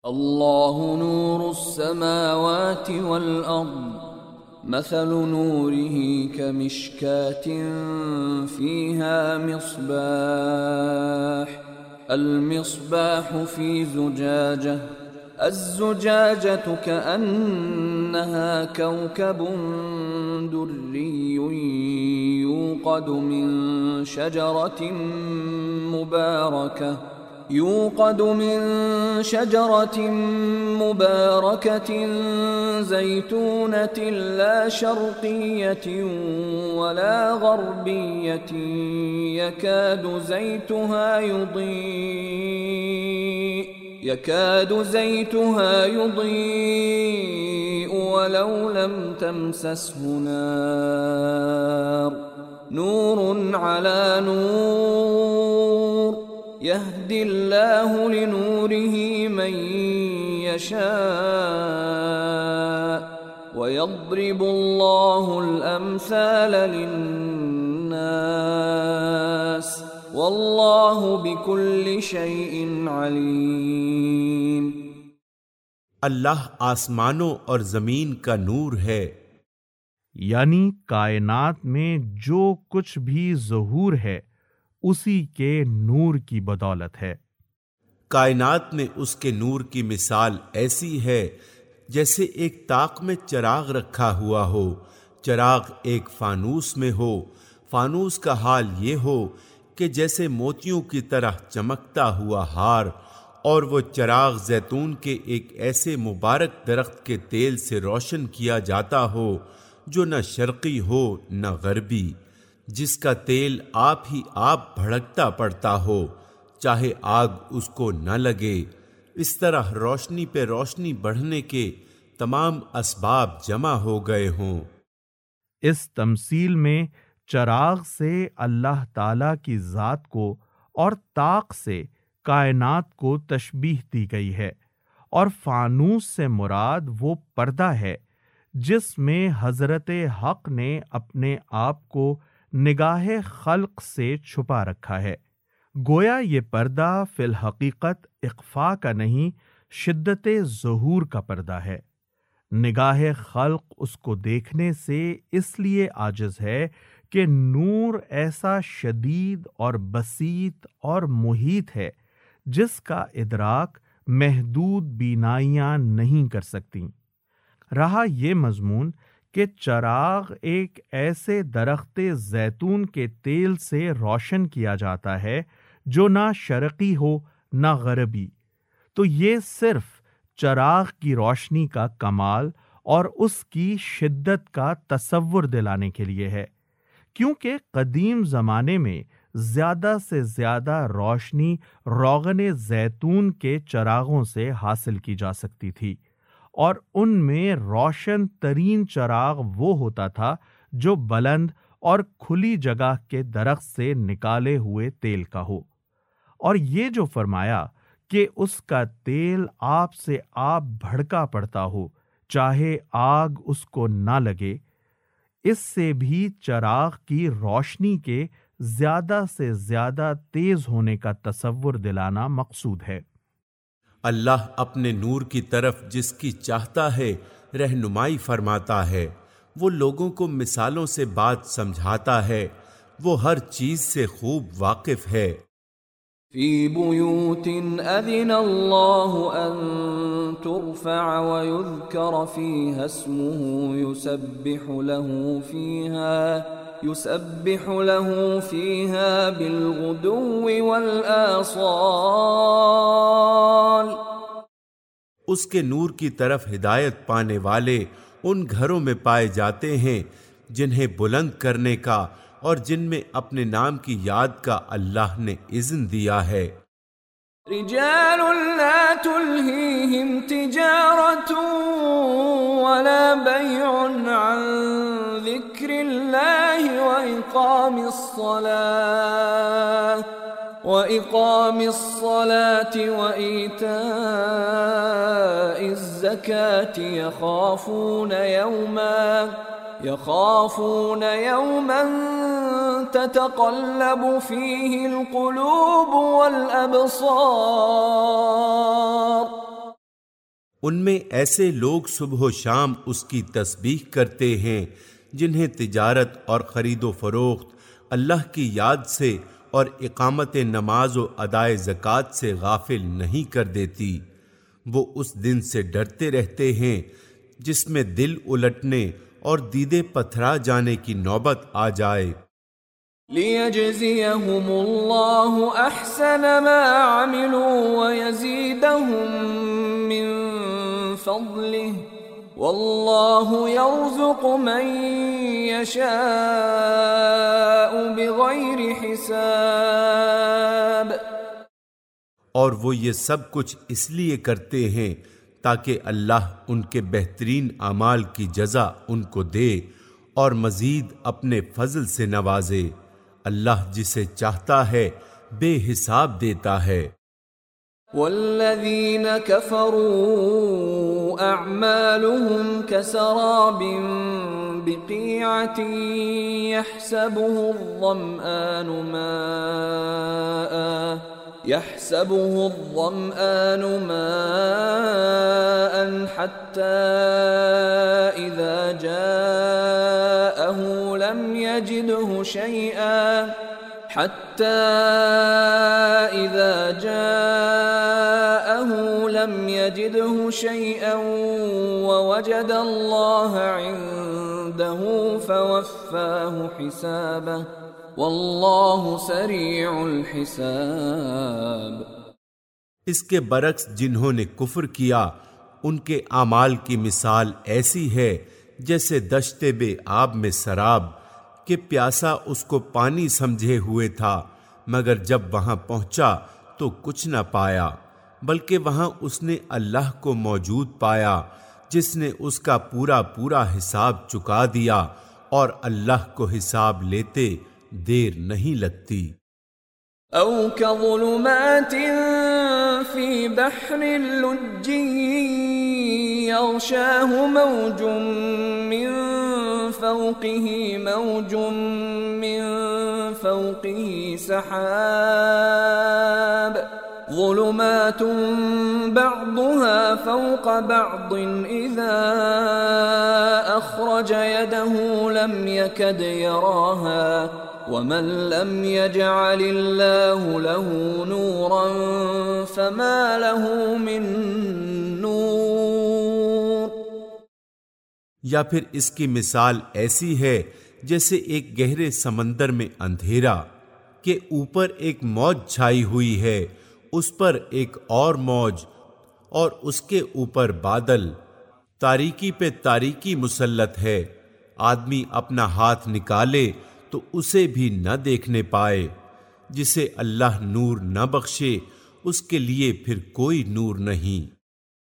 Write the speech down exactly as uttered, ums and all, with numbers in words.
الله نور السماوات والأرض مثل نوره كمشكاة فيها مصباح المصباح في زجاجة الزجاجة كأنها كوكب دري يوقد من شجرة مباركة يوقد من شجرة مباركة زيتونة لا شرقية ولا غربية يكاد زيتها يضيء يكاد زيتها يضيء ولو لم تمسسه نار نور على نور يهدي الله لنوره من يشاء ويضرب الله الأمثال للناس والله بكل شيء عليم۔ اللہ آسمانوں اور زمین کا نور ہے، یعنی کائنات میں جو کچھ بھی ظہور ہے اسی کے نور کی بدولت ہے۔ کائنات میں اس کے نور کی مثال ایسی ہے جیسے ایک طاق میں چراغ رکھا ہوا ہو، چراغ ایک فانوس میں ہو، فانوس کا حال یہ ہو کہ جیسے موتیوں کی طرح چمکتا ہوا ہار، اور وہ چراغ زیتون کے ایک ایسے مبارک درخت کے تیل سے روشن کیا جاتا ہو جو نہ شرقی ہو نہ غربی، جس کا تیل آپ ہی آپ بھڑکتا پڑتا ہو، چاہے آگ اس کو نہ لگے۔ اس طرح روشنی پہ روشنی بڑھنے کے تمام اسباب جمع ہو گئے ہوں۔ اس تمثیل میں چراغ سے اللہ تعالی کی ذات کو اور طاق سے کائنات کو تشبیہ دی گئی ہے، اور فانوس سے مراد وہ پردہ ہے جس میں حضرت حق نے اپنے آپ کو نگاہ خلق سے چھپا رکھا ہے۔ گویا یہ پردہ فی الحقیقت اخفاء کا نہیں، شدت ظہور کا پردہ ہے۔ نگاہ خلق اس کو دیکھنے سے اس لیے عاجز ہے کہ نور ایسا شدید اور بسیط اور محیط ہے جس کا ادراک محدود بینائیاں نہیں کر سکتیں۔ رہا یہ مضمون کہ چراغ ایک ایسے درخت زیتون کے تیل سے روشن کیا جاتا ہے جو نہ شرقی ہو نہ غربی، تو یہ صرف چراغ کی روشنی کا کمال اور اس کی شدت کا تصور دلانے کے لیے ہے، کیونکہ قدیم زمانے میں زیادہ سے زیادہ روشنی روغن زیتون کے چراغوں سے حاصل کی جا سکتی تھی، اور ان میں روشن ترین چراغ وہ ہوتا تھا جو بلند اور کھلی جگہ کے درخت سے نکالے ہوئے تیل کا ہو۔ اور یہ جو فرمایا کہ اس کا تیل آپ سے آپ بھڑکا پڑتا ہو، چاہے آگ اس کو نہ لگے، اس سے بھی چراغ کی روشنی کے زیادہ سے زیادہ تیز ہونے کا تصور دلانا مقصود ہے۔ اللہ اپنے نور کی طرف جس کی چاہتا ہے رہنمائی فرماتا ہے، وہ لوگوں کو مثالوں سے بات سمجھاتا ہے، وہ ہر چیز سے خوب واقف ہے۔ فی بیوت اذن اللہ ان ترفع ویذکر فیہا اسمہ یسبح له فیہا یسبح له فیہا بالغدو والآصال۔ اس کے نور کی طرف ہدایت پانے والے ان گھروں میں پائے جاتے ہیں جنہیں بلند کرنے کا اور جن میں اپنے نام کی یاد کا اللہ نے اذن دیا ہے۔ رجال لا تلہیہم تجارت ولا بیع عن ذکر اللہ وإقام الصلاة وإقام الصلاة وإيتاء الزكاة يخافون يوما يخافون يوما تتقلب فيه القلوب والأبصار۔ ان میں ایسے لوگ صبح و شام اس کی تسبیح کرتے ہیں جنہیں تجارت اور خرید و فروخت اللہ کی یاد سے اور اقامت نماز و ادائے زکوٰۃ سے غافل نہیں کر دیتی۔ وہ اس دن سے ڈرتے رہتے ہیں جس میں دل الٹنے اور دیدے پتھرا جانے کی نوبت آ جائے۔ لِيَجْزِيَهُمُ اللَّهُ أَحْسَنَ مَا عَمِلُوا وَيَزِيدَهُم مِّن فَضْلِهِ وَاللَّهُ يَرْزُقُ مَن يَشَاءُ بِغَيْرِ حِسَابٍ۔ اور وہ یہ سب کچھ اس لیے کرتے ہیں تاکہ اللہ ان کے بہترین اعمال کی جزا ان کو دے اور مزید اپنے فضل سے نوازے۔ اللہ جسے چاہتا ہے بے حساب دیتا ہے۔ والذین کفروا اعمالهم کسراب بقیعة يحسبه الظمآن ماء يحسبه الظمآن ماء حتى إذا جاءه لم يجده شيئا حتى إذا جاءه لم يجده شيئا ووجد الله عنده فوفاه حسابه واللہ سریع الحساب۔ اس کے برعکس جنہوں نے کفر کیا ان کے اعمال کی مثال ایسی ہے جیسے دشت بے آب میں سراب کہ پیاسا اس کو پانی سمجھے ہوئے تھا، مگر جب وہاں پہنچا تو کچھ نہ پایا، بلکہ وہاں اس نے اللہ کو موجود پایا جس نے اس کا پورا پورا حساب چکا دیا، اور اللہ کو حساب لیتے دیر نہیں لگتی۔ او كظلمات في بحر اللجي يغشاه موج من فوقه موج من فوقه سحاب ظلمات بعضها فوق بعض إذا أخرج يده لم يكد يراها ومن لم يجعل الله له نورا فما له من نور۔ یا پھر اس کی مثال ایسی ہے جیسے ایک گہرے سمندر میں اندھیرا کہ اوپر ایک موج چھائی ہوئی ہے، اس پر ایک اور موج، اور اس کے اوپر بادل، تاریکی پہ تاریکی مسلط ہے۔ آدمی اپنا ہاتھ نکالے تو اسے بھی نہ دیکھنے پائے۔ جسے اللہ نور نہ بخشے اس کے لیے پھر کوئی نور نہیں۔